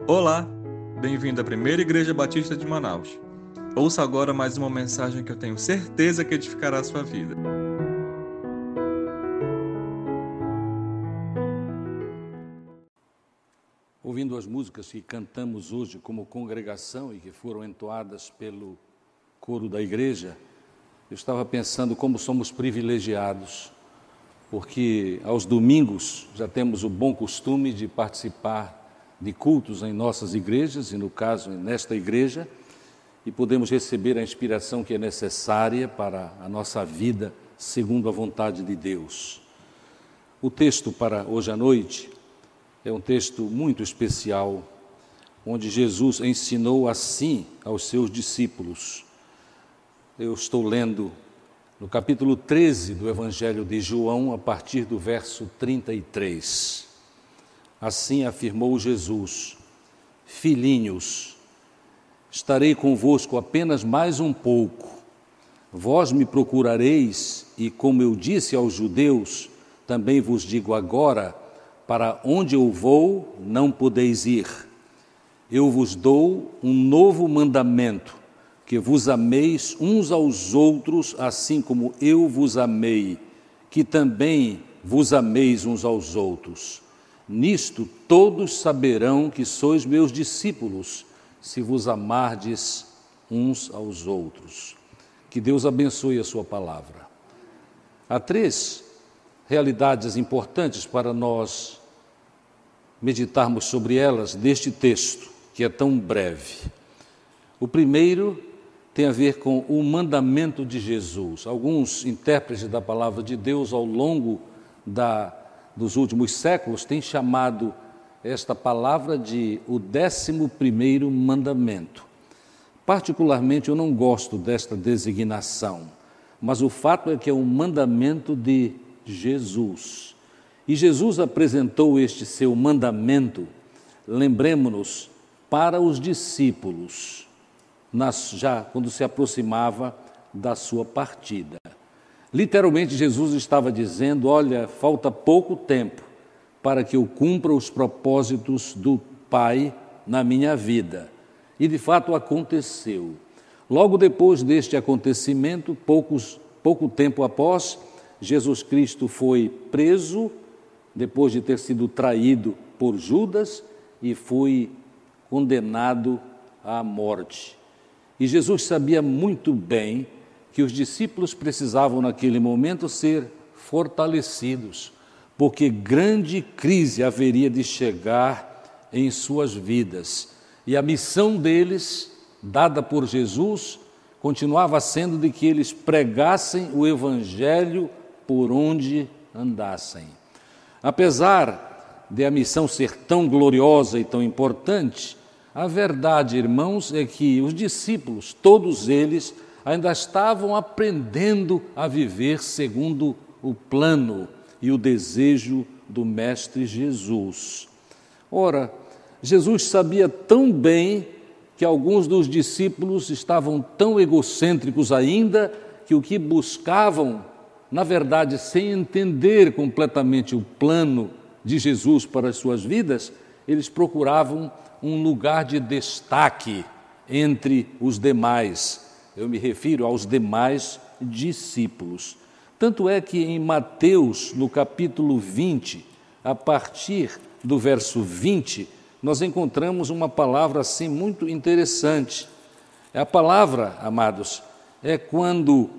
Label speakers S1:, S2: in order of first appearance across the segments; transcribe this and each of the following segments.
S1: Olá, bem-vindo à Primeira Igreja Batista de Manaus. Ouça agora mais uma mensagem que eu tenho certeza que edificará a sua vida.
S2: Ouvindo as músicas que cantamos hoje como congregação e que foram entoadas pelo coro da igreja, eu estava pensando como somos privilegiados, porque aos domingos já temos o bom costume de participar de cultos em nossas igrejas, e no caso nesta igreja, e podemos receber a inspiração que é necessária para a nossa vida segundo a vontade de Deus. O texto para hoje à noite é um texto muito especial, onde Jesus ensinou assim aos seus discípulos. Eu estou lendo no capítulo 13 do Evangelho de João, a partir do verso 33. Assim afirmou Jesus: Filhinhos, estarei convosco apenas mais um pouco. Vós me procurareis, e como eu disse aos judeus, também vos digo agora: para onde eu vou, não podeis ir. Eu vos dou um novo mandamento, que vos ameis uns aos outros, assim como eu vos amei, que também vos ameis uns aos outros. Nisto todos saberão que sois meus discípulos, se vos amardes uns aos outros. Que Deus abençoe a sua palavra. Há três realidades importantes para nós meditarmos sobre elas deste texto, que é tão breve. O primeiro tem a ver com o mandamento de Jesus. Alguns intérpretes da palavra de Deus ao longo dos últimos séculos têm chamado esta palavra de o 11º mandamento. Particularmente eu não gosto desta designação, mas o fato é que é um mandamento de Jesus. E Jesus apresentou este seu mandamento, lembremos-nos, para os discípulos, já quando se aproximava da sua partida. Literalmente, Jesus estava dizendo: olha, falta pouco tempo para que eu cumpra os propósitos do Pai na minha vida. E de fato aconteceu. Logo depois deste acontecimento, pouco tempo após, Jesus Cristo foi preso, depois de ter sido traído por Judas, e foi condenado à morte. E Jesus sabia muito bem que os discípulos precisavam naquele momento ser fortalecidos, porque grande crise haveria de chegar em suas vidas. E a missão deles, dada por Jesus, continuava sendo de que eles pregassem o Evangelho por onde andassem. Apesar de a missão ser tão gloriosa e tão importante, a verdade, irmãos, é que os discípulos, todos eles, ainda estavam aprendendo a viver segundo o plano e o desejo do Mestre Jesus. Ora, Jesus sabia tão bem que alguns dos discípulos estavam tão egocêntricos ainda que o que buscavam, na verdade, sem entender completamente o plano de Jesus para as suas vidas, eles procuravam um lugar de destaque entre os demais. Eu me refiro aos demais discípulos. Tanto é que em Mateus, no capítulo 20, a partir do verso 20, nós encontramos uma palavra assim muito interessante. A palavra, amados, é quando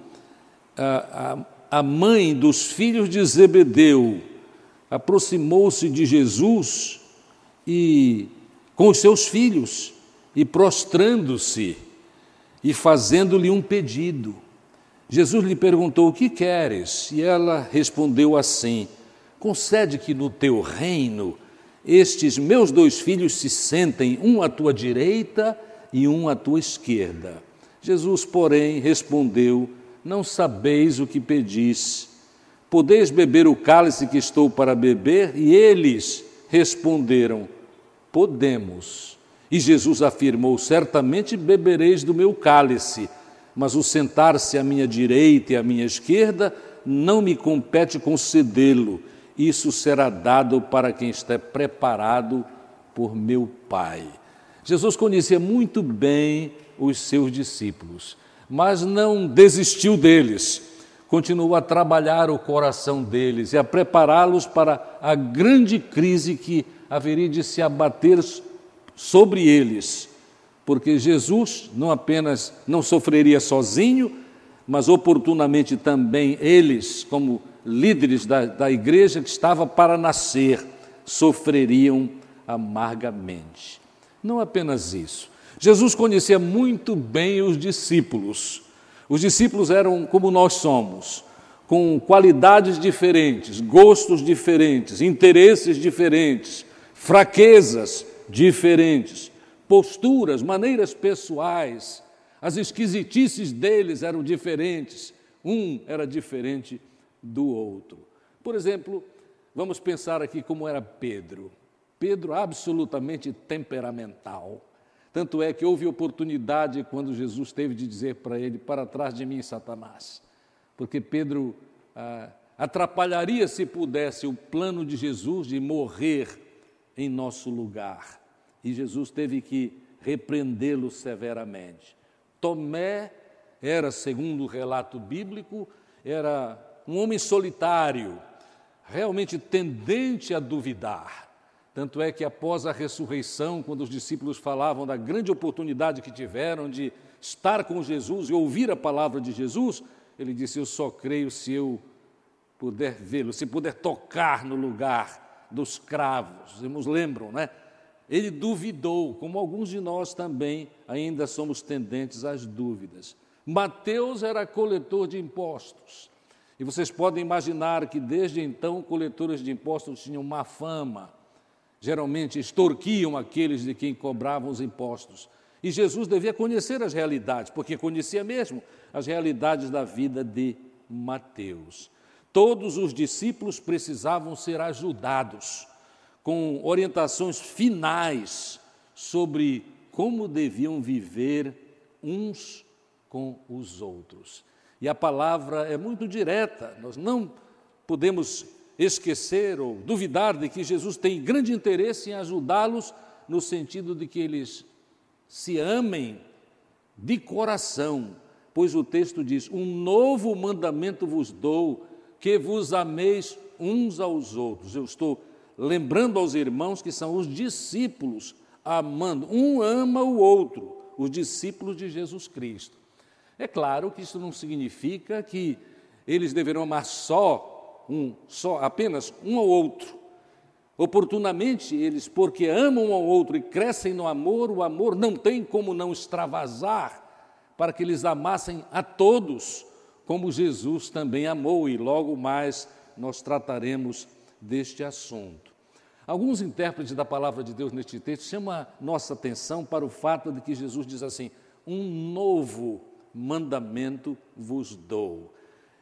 S2: a mãe dos filhos de Zebedeu aproximou-se de Jesus e com os seus filhos e prostrando-se e fazendo-lhe um pedido. Jesus lhe perguntou: o que queres? E ela respondeu assim: concede que no teu reino estes meus 2 filhos se sentem, um à tua direita e um à tua esquerda. Jesus, porém, respondeu: não sabeis o que pedis. Podeis beber o cálice que estou para beber? E eles responderam: podemos. E Jesus afirmou: certamente bebereis do meu cálice, mas o sentar-se à minha direita e à minha esquerda não me compete concedê-lo. Isso será dado para quem está preparado por meu Pai. Jesus conhecia muito bem os seus discípulos, mas não desistiu deles. Continuou a trabalhar o coração deles e a prepará-los para a grande crise que haveria de se abater sobre eles, porque Jesus não apenas não sofreria sozinho, mas oportunamente também eles, como líderes da igreja que estava para nascer, sofreriam amargamente. Não apenas isso. Jesus conhecia muito bem os discípulos. Os discípulos eram como nós somos, com qualidades diferentes, gostos diferentes, interesses diferentes, fraquezas diferentes, posturas, maneiras pessoais. As esquisitices deles eram diferentes, um era diferente do outro. Por exemplo, vamos pensar aqui como era Pedro. Pedro absolutamente temperamental. Tanto é que houve oportunidade quando Jesus teve de dizer para ele, para trás de mim, Satanás. Porque Pedro atrapalharia, se pudesse, o plano de Jesus de morrer em nosso lugar. E Jesus teve que repreendê-lo severamente. Tomé era, segundo o relato bíblico, era um homem solitário, realmente tendente a duvidar. Tanto é que após a ressurreição, quando os discípulos falavam da grande oportunidade que tiveram de estar com Jesus e ouvir a palavra de Jesus, ele disse, eu só creio se eu puder vê-lo, se puder tocar no lugar dos cravos. Vocês lembram, né? Ele duvidou, como alguns de nós também ainda somos tendentes às dúvidas. Mateus era coletor de impostos. E vocês podem imaginar que desde então coletores de impostos tinham má fama. Geralmente extorquiam aqueles de quem cobravam os impostos. E Jesus devia conhecer as realidades, porque conhecia mesmo as realidades da vida de Mateus. Todos os discípulos precisavam ser ajudados com orientações finais sobre como deviam viver uns com os outros. E a palavra é muito direta, nós não podemos esquecer ou duvidar de que Jesus tem grande interesse em ajudá-los no sentido de que eles se amem de coração, pois o texto diz, um novo mandamento vos dou, que vos ameis uns aos outros. Eu estou lembrando aos irmãos que são os discípulos amando, um ama o outro, os discípulos de Jesus Cristo. É claro que isso não significa que eles deverão amar apenas um ao outro. Oportunamente, eles, porque amam um ao outro e crescem no amor, o amor não tem como não extravasar para que eles amassem a todos, como Jesus também amou, e logo mais nós trataremos deste assunto. Alguns intérpretes da palavra de Deus neste texto chamam a nossa atenção para o fato de que Jesus diz assim, um novo mandamento vos dou.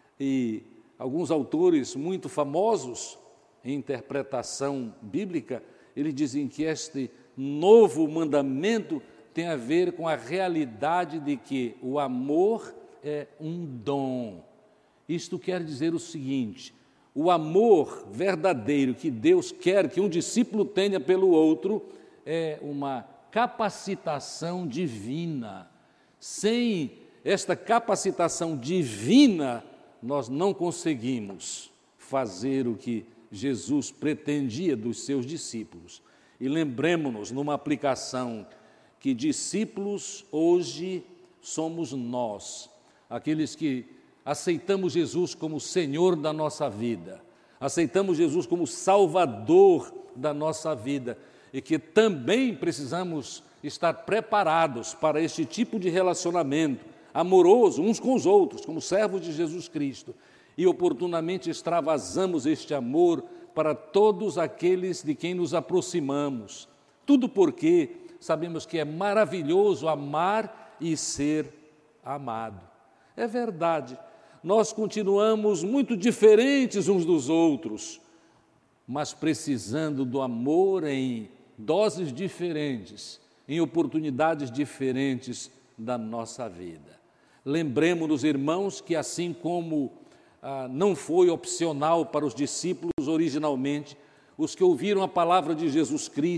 S2: E alguns autores muito famosos em interpretação bíblica, eles dizem que este novo mandamento tem a ver com a realidade de que o amor é um dom. Isto quer dizer o seguinte, o amor verdadeiro que Deus quer que um discípulo tenha pelo outro é uma capacitação divina. Sem esta capacitação divina, nós não conseguimos fazer o que Jesus pretendia dos seus discípulos. E lembremos-nos, numa aplicação, que discípulos hoje somos nós, aqueles que aceitamos Jesus como Senhor da nossa vida, aceitamos Jesus como Salvador da nossa vida e que também precisamos estar preparados para este tipo de relacionamento amoroso uns com os outros, como servos de Jesus Cristo, e oportunamente extravasamos este amor para todos aqueles de quem nos aproximamos. Tudo porque sabemos que é maravilhoso amar e ser amado. É verdade, nós continuamos muito diferentes uns dos outros, mas precisando do amor em doses diferentes, em oportunidades diferentes da nossa vida. Lembremos-nos, irmãos, que assim como não foi opcional para os discípulos originalmente, os que ouviram a palavra de Jesus Cristo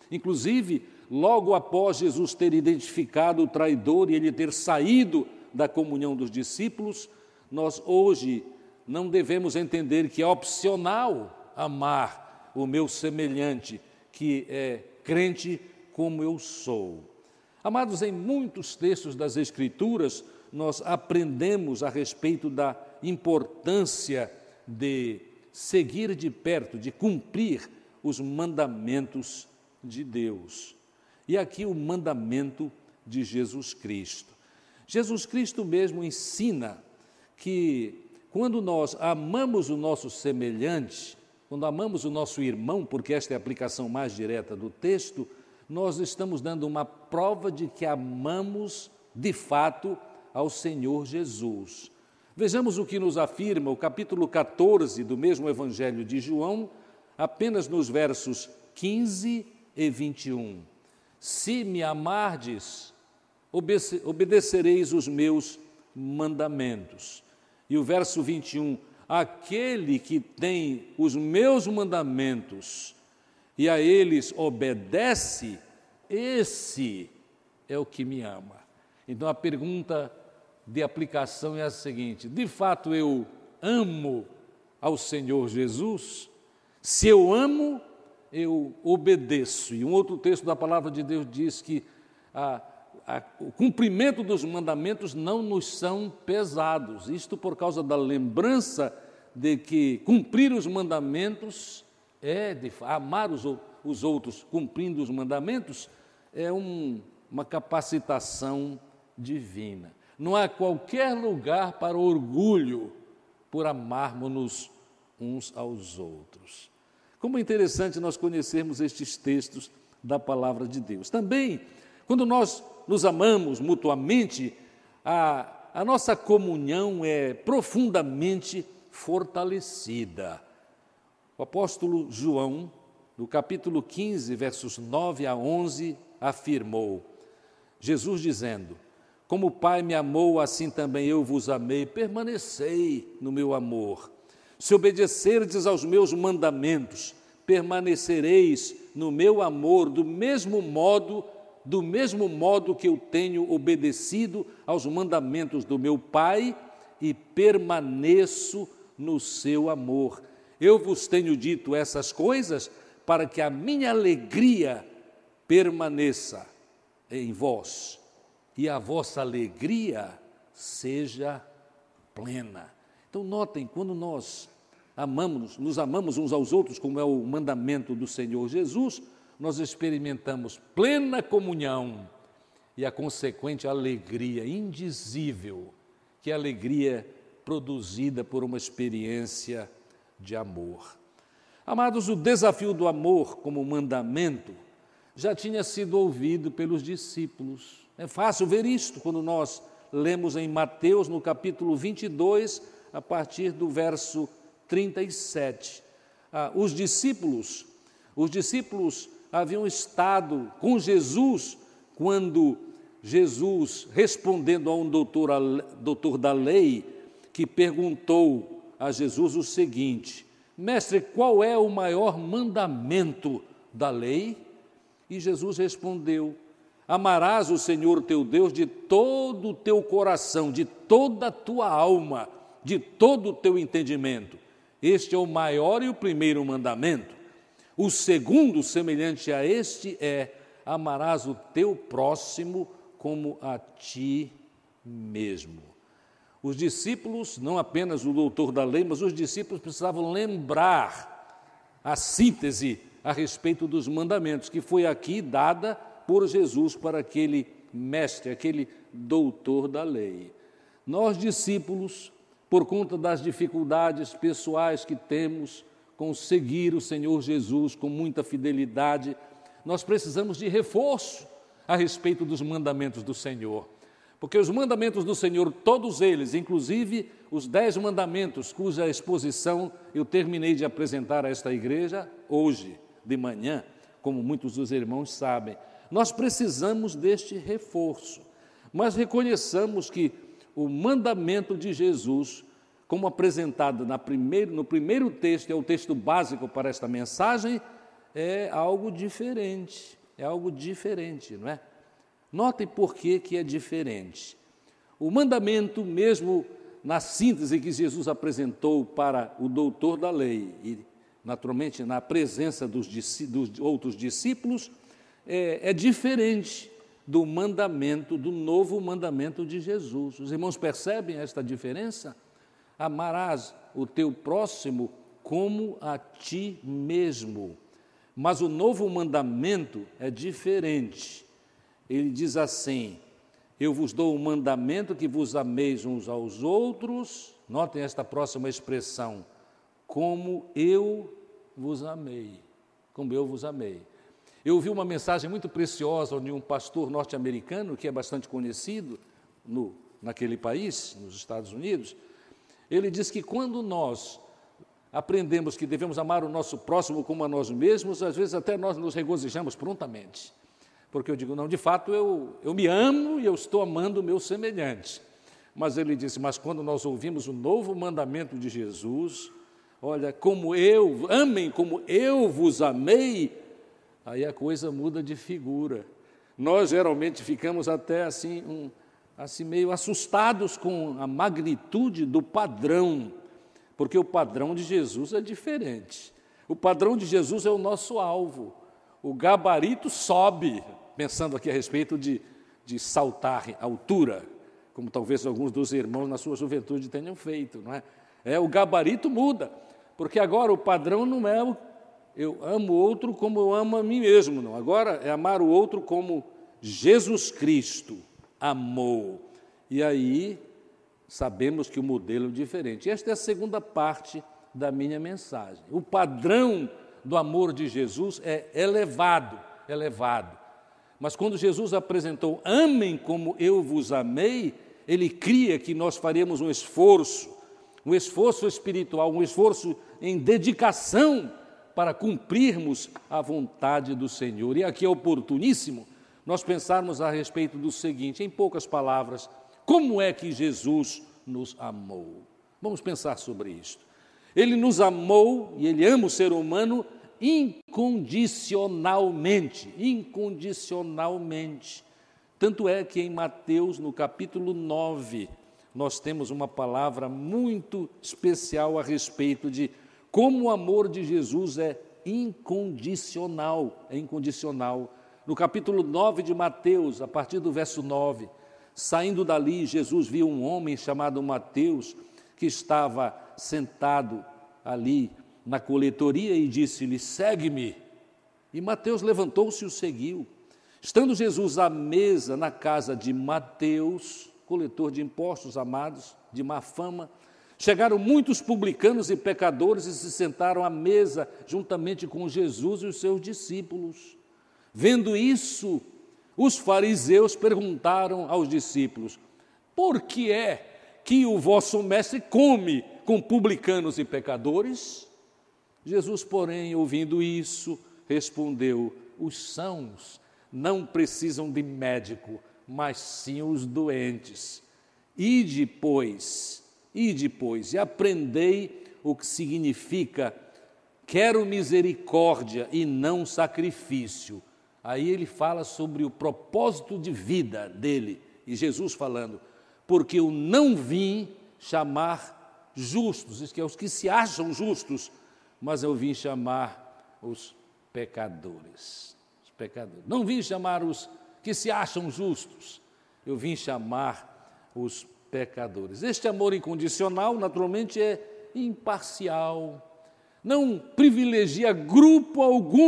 S2: Inclusive, logo após Jesus ter identificado o traidor e ele ter saído da comunhão dos discípulos, nós hoje não devemos entender que é opcional amar o meu semelhante, que é crente como eu sou. Amados, em muitos textos das Escrituras, nós aprendemos a respeito da importância de seguir de perto, de cumprir os mandamentos de Deus. E aqui o mandamento de Jesus Cristo. Jesus Cristo mesmo ensina que quando nós amamos o nosso semelhante, quando amamos o nosso irmão, porque esta é a aplicação mais direta do texto, nós estamos dando uma prova de que amamos de fato ao Senhor Jesus. Vejamos o que nos afirma o capítulo 14 do mesmo Evangelho de João, apenas nos versos 15 e 21. Se me amardes, obedecereis os meus mandamentos. E o verso 21, aquele que tem os meus mandamentos e a eles obedece, esse é o que me ama. Então a pergunta de aplicação é a seguinte: de fato eu amo ao Senhor Jesus? Se eu amo, eu obedeço. E um outro texto da palavra de Deus diz que o cumprimento dos mandamentos não nos são pesados. Isto por causa da lembrança de que cumprir os mandamentos amar os outros cumprindo os mandamentos é uma capacitação divina. Não há qualquer lugar para orgulho por amarmos-nos uns aos outros. Como é interessante nós conhecermos estes textos da palavra de Deus. Também, quando nós nos amamos mutuamente, a nossa comunhão é profundamente fortalecida. O apóstolo João, no capítulo 15, versos 9 a 11, afirmou, Jesus dizendo, como o Pai me amou, assim também eu vos amei, permanecei no meu amor. Se obedecerdes aos meus mandamentos, permanecereis no meu amor, do mesmo modo que eu tenho obedecido aos mandamentos do meu Pai e permaneço no seu amor. Eu vos tenho dito essas coisas para que a minha alegria permaneça em vós e a vossa alegria seja plena. Então notem, quando nós nos amamos uns aos outros, como é o mandamento do Senhor Jesus, nós experimentamos plena comunhão e a consequente alegria indizível, que é a alegria produzida por uma experiência de amor. Amados, o desafio do amor como mandamento já tinha sido ouvido pelos discípulos. É fácil ver isto quando nós lemos em Mateus, no capítulo 22, a partir do verso 37. Os discípulos haviam estado com Jesus quando Jesus, respondendo a um doutor da lei, que perguntou a Jesus o seguinte, mestre, qual é o maior mandamento da lei? E Jesus respondeu, amarás o Senhor teu Deus de todo o teu coração, de toda a tua alma, de todo o teu entendimento. Este é o maior e o primeiro mandamento. O segundo, semelhante a este, é amarás o teu próximo como a ti mesmo. Os discípulos, não apenas o doutor da lei, mas os discípulos precisavam lembrar a síntese a respeito dos mandamentos, que foi aqui dada por Jesus para aquele mestre, aquele doutor da lei. Nós, discípulos, por conta das dificuldades pessoais que temos com seguir o Senhor Jesus com muita fidelidade, nós precisamos de reforço a respeito dos mandamentos do Senhor. Porque os mandamentos do Senhor, todos eles, inclusive os 10 mandamentos, cuja exposição eu terminei de apresentar a esta igreja hoje de manhã, como muitos dos irmãos sabem, nós precisamos deste reforço. Mas reconheçamos que o mandamento de Jesus, como apresentado no primeiro texto, é o texto básico para esta mensagem, é algo diferente, não é? Notem por que é diferente. O mandamento, mesmo na síntese que Jesus apresentou para o doutor da lei, e naturalmente na presença dos outros discípulos, é diferente do mandamento, do novo mandamento de Jesus. Os irmãos percebem esta diferença? Amarás o teu próximo como a ti mesmo. Mas o novo mandamento é diferente. Ele diz assim: eu vos dou um mandamento que vos ameis uns aos outros. Notem esta próxima expressão: como eu vos amei. Como eu vos amei. Eu ouvi uma mensagem muito preciosa de um pastor norte-americano, que é bastante conhecido naquele país, nos Estados Unidos. Ele diz que quando nós aprendemos que devemos amar o nosso próximo como a nós mesmos, às vezes até nós nos regozijamos prontamente. Porque eu digo, não, de fato eu me amo e eu estou amando o meu semelhante. Mas ele disse, mas quando nós ouvimos o novo mandamento de Jesus, olha, amem como eu vos amei, aí a coisa muda de figura. Nós geralmente ficamos até assim meio assustados com a magnitude do padrão, porque o padrão de Jesus é diferente. O padrão de Jesus é o nosso alvo. O gabarito sobe, pensando aqui a respeito de saltar altura, como talvez alguns dos irmãos na sua juventude tenham feito, não é? O gabarito muda, porque agora o padrão não é eu amo o outro como eu amo a mim mesmo, não. Agora é amar o outro como Jesus Cristo amou. E aí sabemos que o modelo é diferente. Esta é a segunda parte da minha mensagem. O padrão do amor de Jesus é elevado. Mas quando Jesus apresentou, amem como eu vos amei, ele cria que nós faremos um esforço espiritual, um esforço em dedicação para cumprirmos a vontade do Senhor. E aqui é oportuníssimo nós pensarmos a respeito do seguinte, em poucas palavras, como é que Jesus nos amou? Vamos pensar sobre isto. Ele nos amou, e Ele ama o ser humano incondicionalmente. Tanto é que em Mateus, no capítulo 9, nós temos uma palavra muito especial a respeito de como o amor de Jesus é incondicional. No capítulo 9 de Mateus, a partir do verso 9, saindo dali, Jesus viu um homem chamado Mateus, que estava sentado ali na coletoria e disse-lhe, segue-me. E Mateus levantou-se e o seguiu. Estando Jesus à mesa na casa de Mateus, coletor de impostos, amados, de má fama, chegaram muitos publicanos e pecadores e se sentaram à mesa juntamente com Jesus e os seus discípulos. Vendo isso, os fariseus perguntaram aos discípulos, por que é que o vosso mestre come com publicanos e pecadores? Jesus, porém, ouvindo isso, respondeu, os sãos não precisam de médico, mas sim os doentes. Ide, pois, e aprendei o que significa quero misericórdia e não sacrifício. Aí ele fala sobre o propósito de vida dele, e Jesus falando, porque eu não vim chamar justos, isso que é os que se acham justos, mas eu vim chamar os pecadores. Não vim chamar os que se acham justos, eu vim chamar os pecadores. Este amor incondicional, naturalmente, é imparcial, não privilegia grupo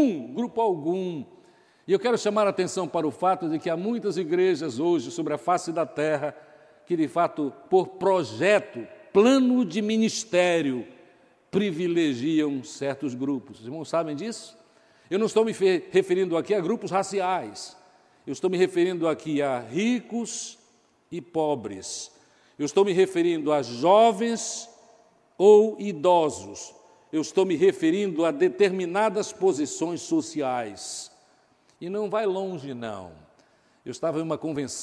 S2: algum. E eu quero chamar a atenção para o fato de que há muitas igrejas hoje sobre a face da terra que, de fato, por projeto, plano de ministério, privilegiam certos grupos. Os irmãos sabem disso? Eu não estou me referindo aqui a grupos raciais, eu estou me referindo aqui a ricos e pobres, eu estou me referindo a jovens ou idosos, eu estou me referindo a determinadas posições sociais. E não vai longe, não. Eu estava em uma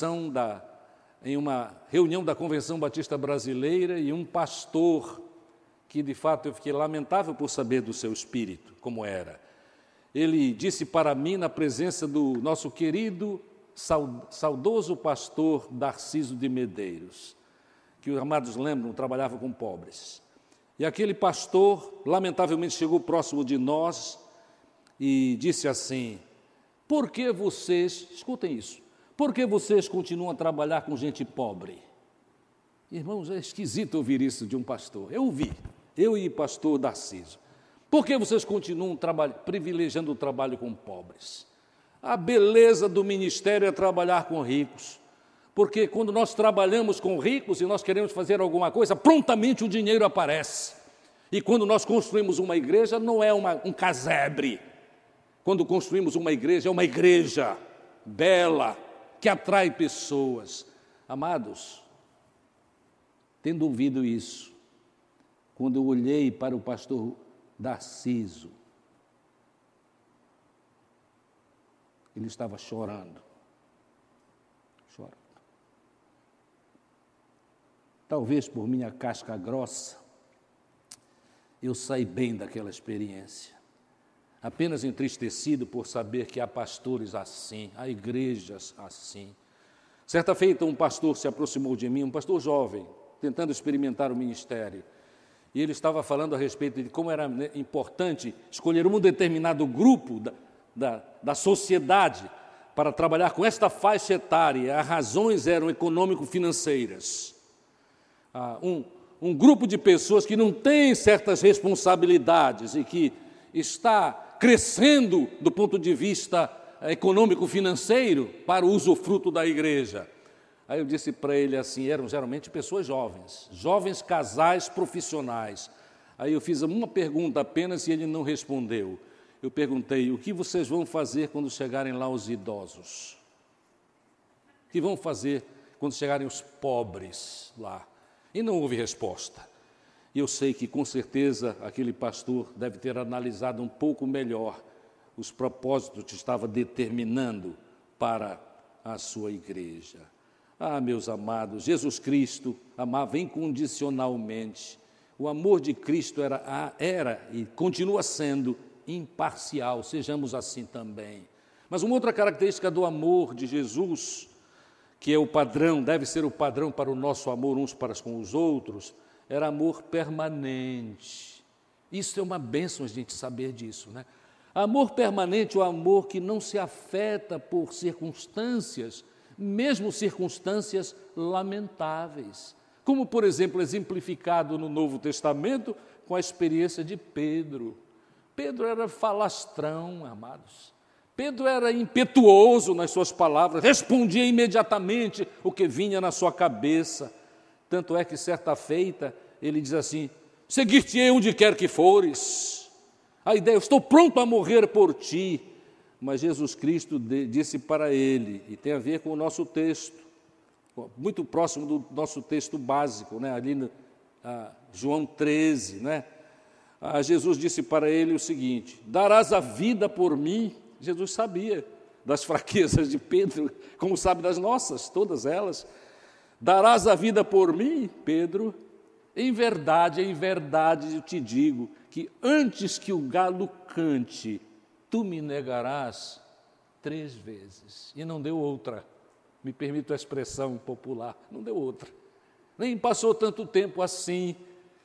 S2: reunião da Convenção Batista Brasileira e um pastor, que de fato eu fiquei lamentável por saber do seu espírito, como era. ele disse para mim, na presença do nosso querido, saudoso pastor Darciso de Medeiros, que os amados lembram, trabalhava com pobres. E aquele pastor, lamentavelmente, chegou próximo de nós e disse assim: por que vocês, escutem isso, por que vocês continuam a trabalhar com gente pobre? Irmãos, é esquisito ouvir isso de um pastor. Eu ouvi, eu e pastor Darciso. Por que vocês continuam privilegiando o trabalho com pobres? A beleza do ministério é trabalhar com ricos, porque quando nós trabalhamos com ricos e nós queremos fazer alguma coisa, prontamente o dinheiro aparece. E quando nós construímos uma igreja, não é um casebre. Quando construímos uma igreja, é uma igreja bela, que atrai pessoas. Amados, tendo ouvido isso, quando eu olhei para o pastor Darciso, ele estava chorando. Talvez por minha casca grossa, eu saí bem daquela experiência, apenas entristecido por saber que há pastores assim, há igrejas assim. Certa feita, um pastor se aproximou de mim, um pastor jovem, tentando experimentar o ministério, e ele estava falando a respeito de como era importante escolher um determinado grupo da sociedade para trabalhar com esta faixa etária. As razões eram econômico-financeiras. Um grupo de pessoas que não tem certas responsabilidades e que está crescendo do ponto de vista econômico-financeiro para o usufruto da igreja. Aí eu disse para ele assim, eram geralmente pessoas jovens casais profissionais. Aí eu fiz uma pergunta apenas e ele não respondeu. Eu perguntei: o que vocês vão fazer quando chegarem lá os idosos? O que vão fazer quando chegarem os pobres lá? E não houve resposta. E eu sei que, com certeza, aquele pastor deve ter analisado um pouco melhor os propósitos que estava determinando para a sua igreja. Ah, meus amados, Jesus Cristo amava incondicionalmente. O amor de Cristo era e continua sendo imparcial, sejamos assim também. Mas uma outra característica do amor de Jesus, que é o padrão, deve ser o padrão para o nosso amor uns para com os outros, era amor permanente. Isso é uma bênção a gente saber disso, né? Amor permanente, o amor que não se afeta por circunstâncias, mesmo circunstâncias lamentáveis, como, por exemplo, exemplificado no Novo Testamento com a experiência de Pedro. Pedro era falastrão, amados. Pedro era impetuoso nas suas palavras, respondia imediatamente o que vinha na sua cabeça. Tanto é que, certa feita, ele diz assim: seguir-te-ei onde quer que fores. A ideia, eu estou pronto a morrer por ti. Mas Jesus Cristo disse para ele, e tem a ver com o nosso texto, muito próximo do nosso texto básico, né? Ali no João 13, né? Jesus disse para ele o seguinte: darás a vida por mim. Jesus sabia das fraquezas de Pedro, como sabe das nossas, todas elas. Darás a vida por mim, Pedro? Em verdade eu te digo que antes que o galo cante, tu me negarás 3 vezes. E não deu outra, me permito a expressão popular, não deu outra. Nem passou tanto tempo assim,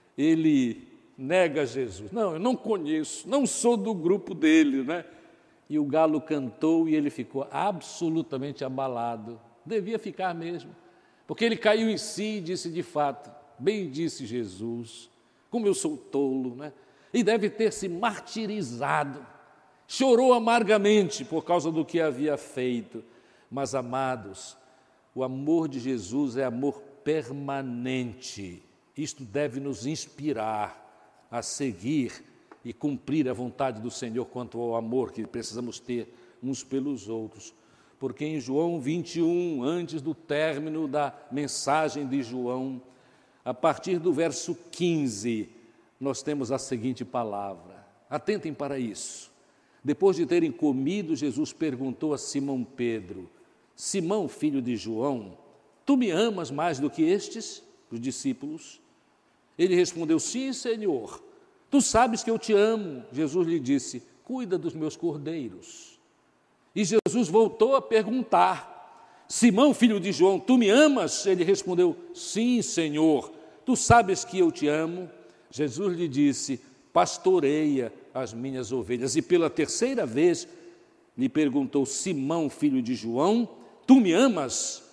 S2: ele nega Jesus. Não, eu não conheço, não sou do grupo dele, né? E o galo cantou e ele ficou absolutamente abalado. Devia ficar mesmo, porque ele caiu em si e disse de fato: bem disse Jesus, como eu sou tolo, né? E deve ter se martirizado. Chorou amargamente por causa do que havia feito. Mas, amados, o amor de Jesus é amor permanente. Isto deve nos inspirar a seguir e cumprir a vontade do Senhor quanto ao amor que precisamos ter uns pelos outros. Porque em João 21, antes do término da mensagem de João, a partir do verso 15, nós temos a seguinte palavra. Atentem para isso. Depois de terem comido, Jesus perguntou a Simão Pedro: Simão, filho de João, tu me amas mais do que estes, os discípulos? Ele respondeu: sim, Senhor, tu sabes que eu te amo. Jesus lhe disse: cuida dos meus cordeiros. E Jesus voltou a perguntar: Simão, filho de João, tu me amas? Ele respondeu: sim, Senhor, tu sabes que eu te amo. Jesus lhe disse: pastoreia as minhas ovelhas. E pela terceira vez lhe perguntou: Simão, filho de João, tu me amas?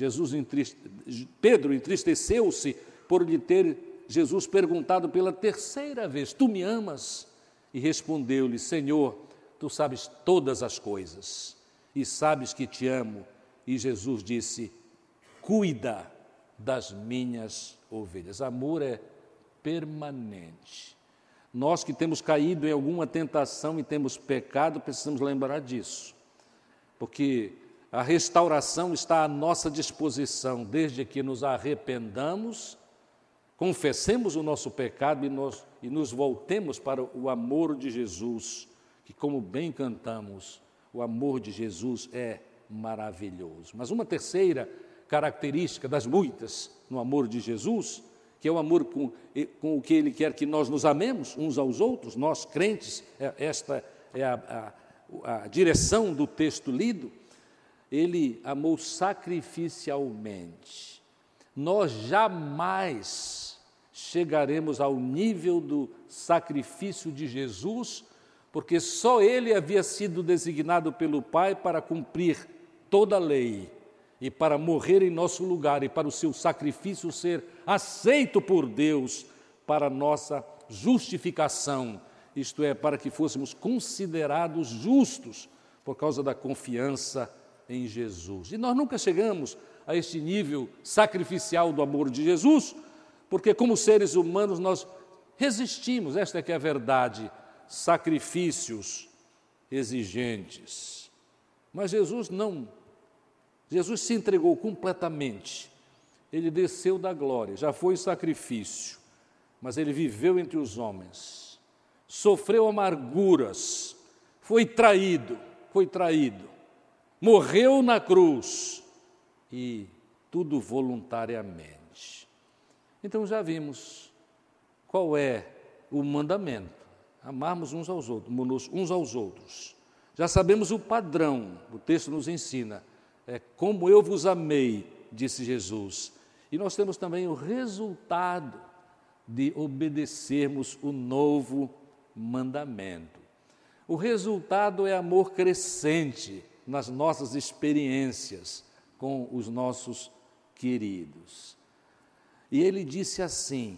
S2: Pedro entristeceu-se por lhe ter Jesus perguntado pela terceira vez: tu me amas? E respondeu-lhe: Senhor, tu sabes todas as coisas e sabes que te amo. E Jesus disse: cuida das minhas ovelhas. Amor é permanente. Nós que temos caído em alguma tentação e temos pecado, precisamos lembrar disso, porque a restauração está à nossa disposição, desde que nos arrependamos, confessemos o nosso pecado e nos voltemos para o amor de Jesus, que, como bem cantamos, o amor de Jesus é maravilhoso. Mas uma terceira característica das muitas no amor de Jesus, que é o amor com o que Ele quer que nós nos amemos uns aos outros, nós crentes, esta é a direção do texto lido. Ele amou sacrificialmente. Nós jamais chegaremos ao nível do sacrifício de Jesus, porque só Ele havia sido designado pelo Pai para cumprir toda a lei e para morrer em nosso lugar e para o seu sacrifício ser aceito por Deus para nossa justificação, isto é, para que fôssemos considerados justos por causa da confiança em Jesus. E nós nunca chegamos a este nível sacrificial do amor de Jesus, porque como seres humanos nós resistimos, esta é que é a verdade, sacrifícios exigentes. Mas Jesus não. Jesus se entregou completamente. Ele desceu da glória, já foi sacrifício, mas Ele viveu entre os homens, sofreu amarguras, foi traído, morreu na cruz e tudo voluntariamente. Então já vimos qual é o mandamento: amarmos uns aos outros. Já sabemos o padrão, o texto nos ensina, é como eu vos amei, disse Jesus. E nós temos também o resultado de obedecermos o novo mandamento. O resultado é amor crescente nas nossas experiências com os nossos queridos. E ele disse assim,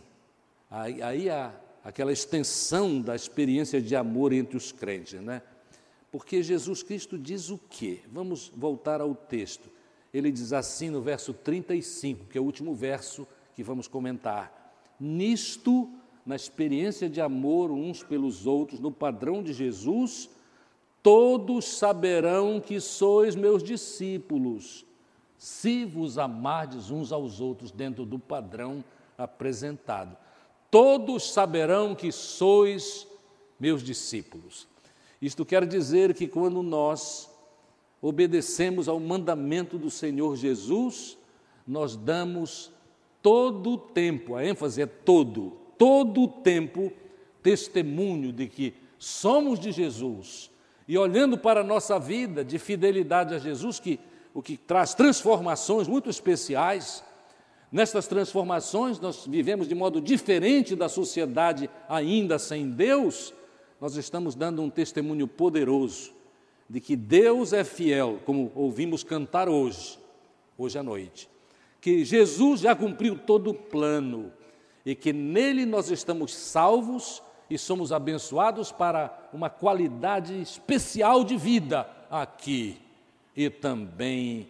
S2: aí há aquela extensão da experiência de amor entre os crentes, né? Porque Jesus Cristo diz o quê? Vamos voltar ao texto. Ele diz assim no verso 35, que é o último verso que vamos comentar. Nisto, na experiência de amor uns pelos outros, no padrão de Jesus, todos saberão que sois meus discípulos, se vos amardes uns aos outros dentro do padrão apresentado. Todos saberão que sois meus discípulos. Isto quer dizer que quando nós obedecemos ao mandamento do Senhor Jesus, nós damos todo o tempo, a ênfase é todo o tempo, testemunho de que somos de Jesus. E olhando para a nossa vida de fidelidade a Jesus, o que traz transformações muito especiais. Nestas transformações, nós vivemos de modo diferente da sociedade ainda sem Deus. Nós estamos dando um testemunho poderoso de que Deus é fiel, como ouvimos cantar hoje à noite, que Jesus já cumpriu todo o plano e que nele nós estamos salvos e somos abençoados para uma qualidade especial de vida aqui e também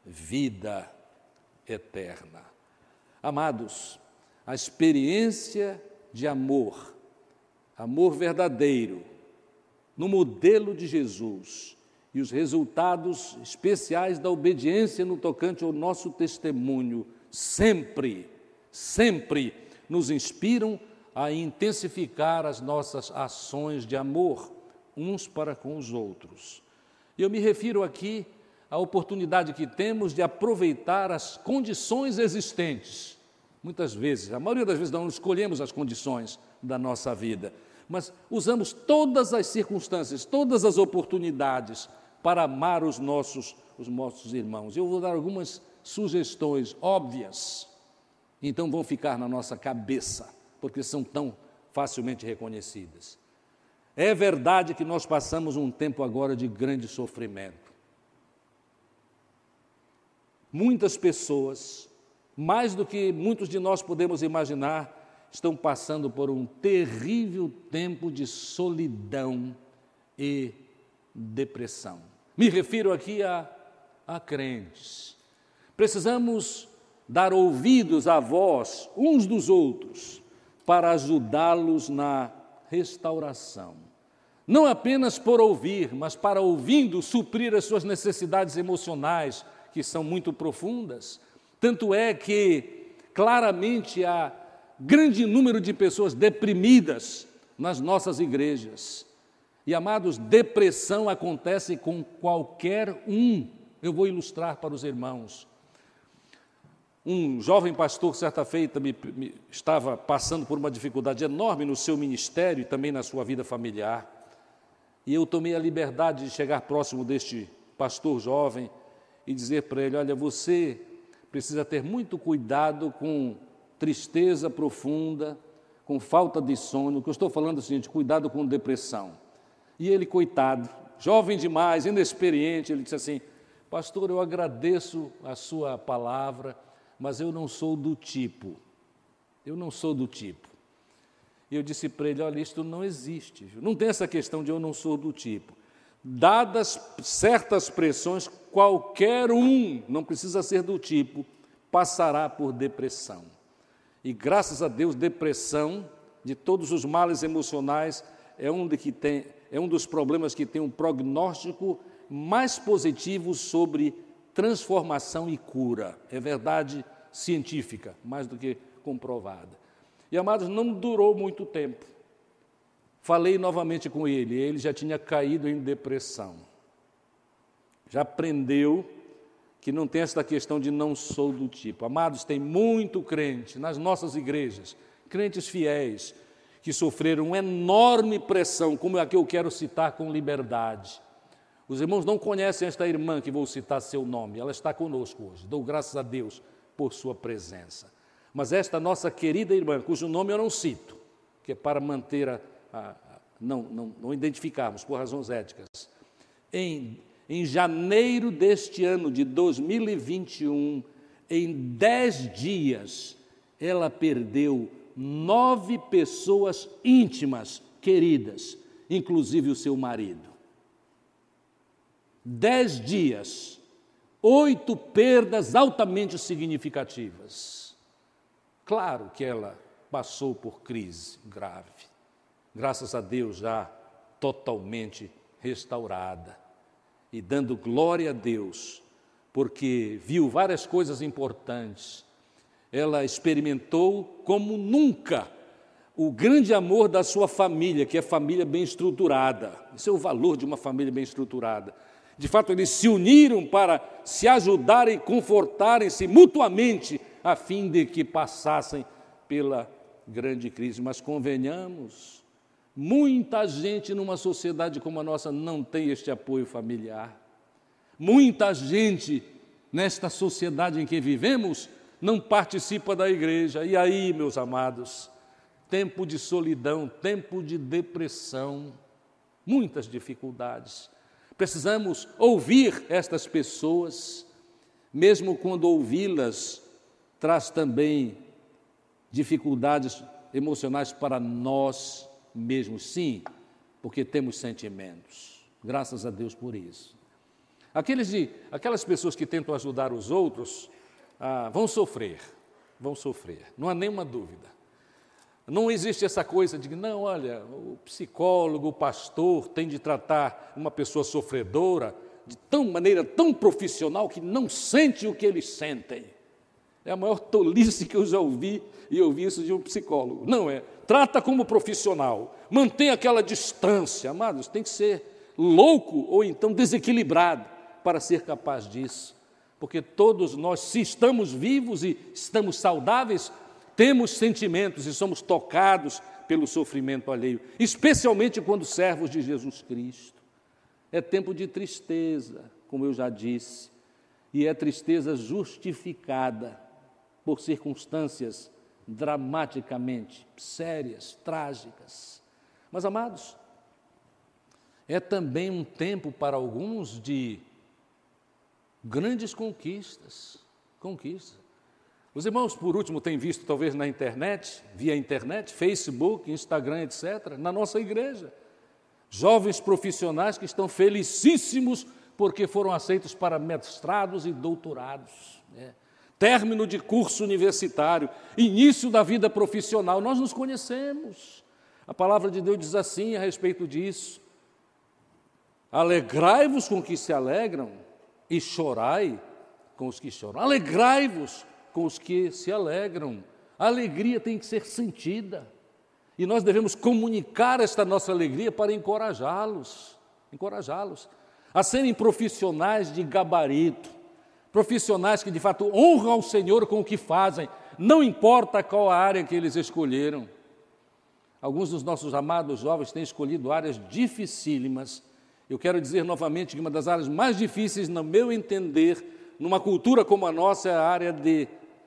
S2: vida eterna. Amados, a experiência de amor verdadeiro, no modelo de Jesus, e os resultados especiais da obediência no tocante ao nosso testemunho, sempre nos inspiram a intensificar as nossas ações de amor uns para com os outros. E eu me refiro aqui à oportunidade que temos de aproveitar as condições existentes. Muitas vezes, a maioria das vezes não escolhemos as condições da nossa vida, mas usamos todas as circunstâncias, todas as oportunidades para amar os nossos irmãos. Eu vou dar algumas sugestões óbvias, então vão ficar na nossa cabeça, porque são tão facilmente reconhecidas. É verdade que nós passamos um tempo agora de grande sofrimento. Muitas pessoas, mais do que muitos de nós podemos imaginar, estão passando por um terrível tempo de solidão e depressão. Me refiro aqui a crentes. Precisamos dar ouvidos à voz uns dos outros para ajudá-los na restauração. Não apenas por ouvir, mas para ouvindo suprir as suas necessidades emocionais, que são muito profundas. Tanto é que, claramente, há grande número de pessoas deprimidas nas nossas igrejas. E, amados, depressão acontece com qualquer um. Eu vou ilustrar para os irmãos. Um jovem pastor, certa feita, estava passando por uma dificuldade enorme no seu ministério e também na sua vida familiar. E eu tomei a liberdade de chegar próximo deste pastor jovem e dizer para ele: olha, você precisa ter muito cuidado com tristeza profunda, com falta de sono. O que eu estou falando é o seguinte: cuidado com depressão. E ele, coitado, jovem demais, inexperiente, ele disse assim: pastor, eu agradeço a sua palavra, mas eu não sou do tipo. E eu disse para ele: olha, isto não existe, não tem essa questão de eu não sou do tipo. Dadas certas pressões, qualquer um, não precisa ser do tipo, passará por depressão. E graças a Deus, depressão, de todos os males emocionais, é um dos problemas que tem um prognóstico mais positivo sobre transformação e cura. É verdade científica, mais do que comprovada. E, amados, não durou muito tempo. Falei novamente com ele já tinha caído em depressão. Já aprendeu que não tem essa questão de não sou do tipo. Amados, tem muito crente nas nossas igrejas, crentes fiéis, que sofreram uma enorme pressão, como a que eu quero citar com liberdade. Os irmãos não conhecem esta irmã que vou citar seu nome, ela está conosco hoje, dou graças a Deus por sua presença. Mas esta nossa querida irmã, cujo nome eu não cito, que é para manter não identificarmos por razões éticas, em janeiro deste ano de 2021, em 10 dias, ela perdeu 9 pessoas íntimas, queridas, inclusive o seu marido. 10 dias, 8 perdas altamente significativas. Claro que ela passou por crise grave, graças a Deus já totalmente restaurada, e dando glória a Deus, porque viu várias coisas importantes. Ela experimentou como nunca o grande amor da sua família, que é família bem estruturada. Esse é o valor de uma família bem estruturada. De fato, eles se uniram para se ajudarem e confortarem-se mutuamente, a fim de que passassem pela grande crise. Mas convenhamos, muita gente numa sociedade como a nossa não tem este apoio familiar. Muita gente nesta sociedade em que vivemos não participa da igreja. E aí, meus amados, tempo de solidão, tempo de depressão, muitas dificuldades. Precisamos ouvir estas pessoas, mesmo quando ouvi-las traz também dificuldades emocionais para nós mesmos. Sim, porque temos sentimentos. Graças a Deus por isso. Aquelas pessoas que tentam ajudar os outros vão sofrer, não há nenhuma dúvida. Não existe essa coisa de que, não, olha, o psicólogo, o pastor tem de tratar uma pessoa sofredora de maneira tão profissional que não sente o que eles sentem. É a maior tolice que eu já ouvi, e eu ouvi isso de um psicólogo. Não é, trata como profissional, mantém aquela distância. Amados, tem que ser louco ou então desequilibrado para ser capaz disso. Porque todos nós, se estamos vivos e estamos saudáveis, temos sentimentos e somos tocados pelo sofrimento alheio, especialmente quando servos de Jesus Cristo. É tempo de tristeza, como eu já disse, e é tristeza justificada por circunstâncias dramaticamente sérias, trágicas. Mas, amados, é também um tempo para alguns de grandes conquistas. Os irmãos, por último, têm visto talvez na internet, via internet, Facebook, Instagram, etc., na nossa igreja, jovens profissionais que estão felicíssimos porque foram aceitos para mestrados e doutorados, né? Término de curso universitário, início da vida profissional. Nós nos conhecemos. A palavra de Deus diz assim a respeito disso: alegrai-vos com os que se alegram e chorai com os que choram. Alegrai-vos com os que se alegram. A alegria tem que ser sentida. E nós devemos comunicar esta nossa alegria para encorajá-los a serem profissionais de gabarito, profissionais que de fato honram ao Senhor com o que fazem, não importa qual a área que eles escolheram. Alguns dos nossos amados jovens têm escolhido áreas dificílimas. Eu quero dizer novamente que uma das áreas mais difíceis, no meu entender, numa cultura como a nossa, é a área de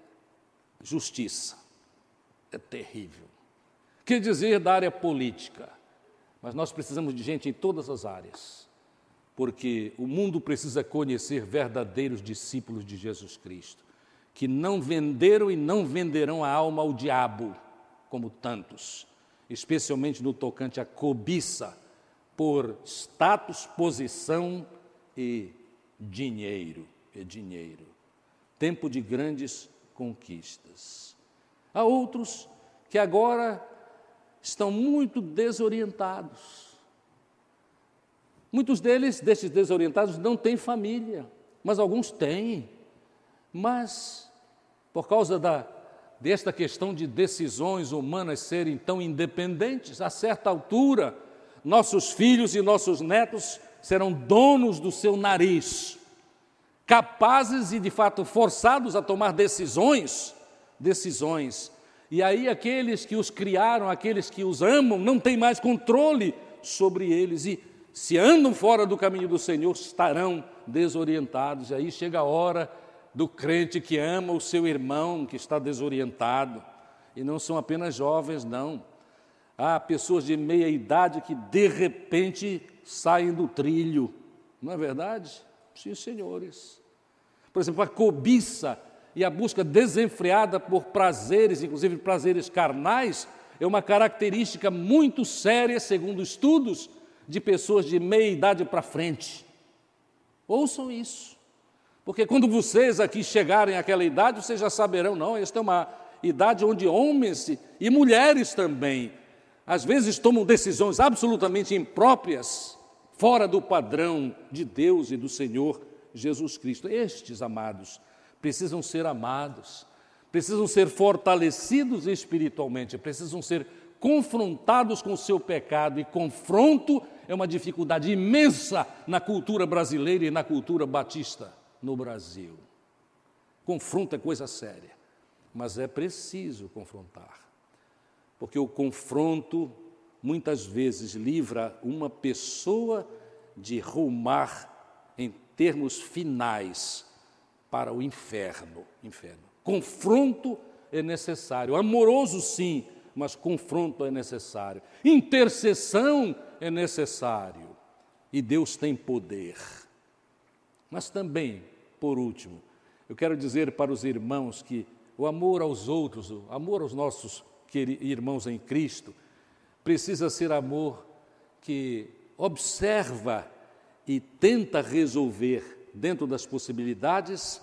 S2: justiça. É terrível. Quer dizer, da área política. Mas nós precisamos de gente em todas as áreas, porque o mundo precisa conhecer verdadeiros discípulos de Jesus Cristo, que não venderam e não venderão a alma ao diabo, como tantos, especialmente no tocante à cobiça por status, posição e dinheiro. Tempo de grandes conquistas. Há outros que agora estão muito desorientados. Muitos destes desorientados, não têm família, mas alguns têm. Mas, por causa desta questão de decisões humanas serem tão independentes, a certa altura, nossos filhos e nossos netos serão donos do seu nariz, capazes e, de fato, forçados a tomar decisões. E aí aqueles que os criaram, aqueles que os amam, não têm mais controle sobre eles e, se andam fora do caminho do Senhor, estarão desorientados. E aí chega a hora do crente que ama o seu irmão, que está desorientado. E não são apenas jovens, não. Há pessoas de meia idade que, de repente, saem do trilho. Não é verdade? Sim, senhores. Por exemplo, a cobiça e a busca desenfreada por prazeres, inclusive prazeres carnais, é uma característica muito séria, segundo estudos, de pessoas de meia idade para frente. Ouçam isso, porque quando vocês aqui chegarem àquela idade, vocês já saberão, não, esta é uma idade onde homens e mulheres também, às vezes tomam decisões absolutamente impróprias, fora do padrão de Deus e do Senhor Jesus Cristo. Estes, amados, precisam ser amados, precisam ser fortalecidos espiritualmente, precisam ser confrontados com o seu pecado, e confronto é uma dificuldade imensa na cultura brasileira e na cultura batista no Brasil. Confronto é coisa séria, mas é preciso confrontar, porque o confronto muitas vezes livra uma pessoa de rumar em termos finais para o inferno. Confronto é necessário, amoroso sim, mas confronto é necessário. Intercessão é necessário. E Deus tem poder. Mas também, por último, eu quero dizer para os irmãos que o amor aos outros, o amor aos nossos irmãos em Cristo, precisa ser amor que observa e tenta resolver, dentro das possibilidades,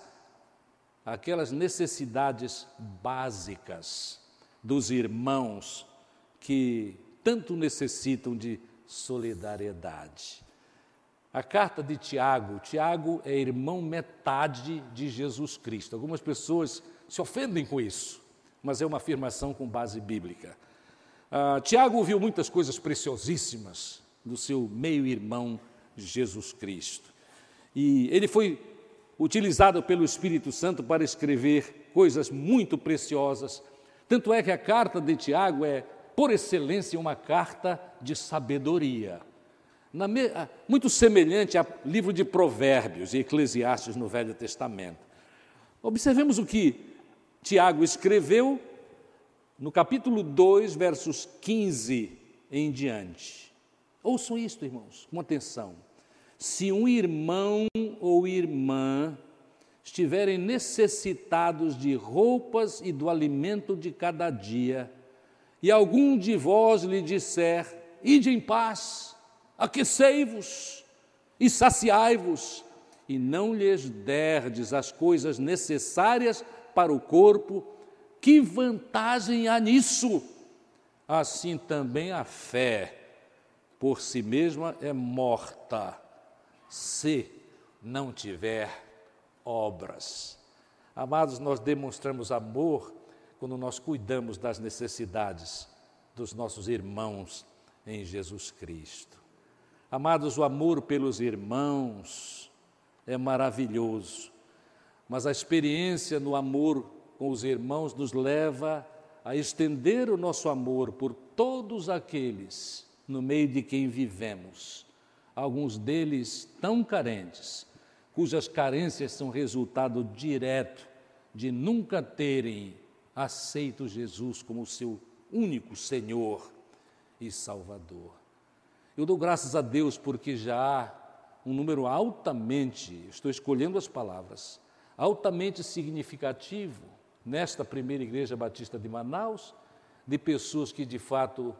S2: aquelas necessidades básicas dos irmãos que tanto necessitam de solidariedade. A carta de Tiago é irmão metade de Jesus Cristo. Algumas pessoas se ofendem com isso, mas é uma afirmação com base bíblica. Tiago ouviu muitas coisas preciosíssimas do seu meio-irmão Jesus Cristo. E ele foi utilizado pelo Espírito Santo para escrever coisas muito preciosas. Tanto é que a carta de Tiago é por excelência, uma carta de sabedoria. Muito semelhante ao livro de Provérbios e Eclesiastes no Velho Testamento. Observemos o que Tiago escreveu no capítulo 2, versos 15 em diante. Ouçam isto, irmãos, com atenção. Se um irmão ou irmã estiverem necessitados de roupas e do alimento de cada dia, e algum de vós lhe disser, ide em paz, aquecei-vos e saciai-vos, e não lhes derdes as coisas necessárias para o corpo, que vantagem há nisso? Assim também a fé, por si mesma, é morta, se não tiver obras. Amados, nós demonstramos amor quando nós cuidamos das necessidades dos nossos irmãos em Jesus Cristo. Amados, o amor pelos irmãos é maravilhoso, mas a experiência no amor com os irmãos nos leva a estender o nosso amor por todos aqueles no meio de quem vivemos, alguns deles tão carentes, cujas carências são resultado direto de nunca terem aceito Jesus como seu único Senhor e Salvador. Eu dou graças a Deus porque já há um número altamente, estou escolhendo as palavras, altamente significativo nesta primeira Igreja Batista de Manaus, de pessoas que de fato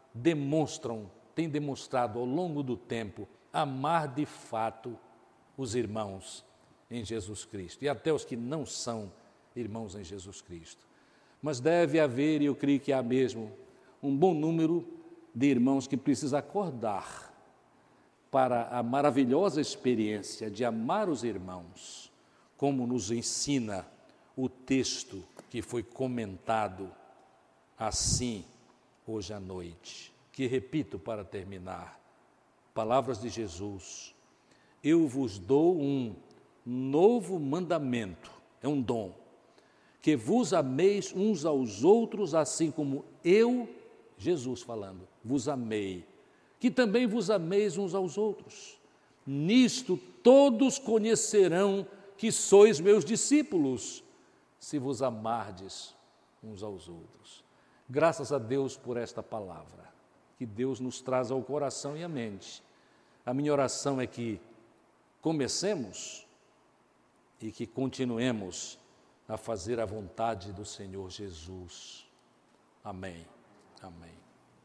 S2: têm demonstrado ao longo do tempo amar de fato os irmãos em Jesus Cristo, e até os que não são irmãos em Jesus Cristo. Mas deve haver, e eu creio que há mesmo, um bom número de irmãos que precisam acordar para a maravilhosa experiência de amar os irmãos, como nos ensina o texto que foi comentado assim hoje à noite, que repito para terminar, palavras de Jesus: eu vos dou um novo mandamento, é um dom, que vos ameis uns aos outros, assim como eu, Jesus falando, vos amei, que também vos ameis uns aos outros. Nisto todos conhecerão que sois meus discípulos, se vos amardes uns aos outros. Graças a Deus por esta palavra, que Deus nos traz ao coração e à mente. A minha oração é que comecemos e que continuemos a fazer a vontade do Senhor Jesus. Amém. Amém.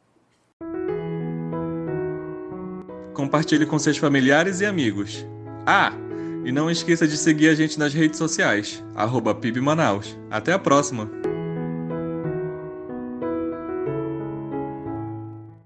S1: Compartilhe com seus familiares e amigos. E não esqueça de seguir a gente nas redes sociais, @PIB Manaus. Até a próxima!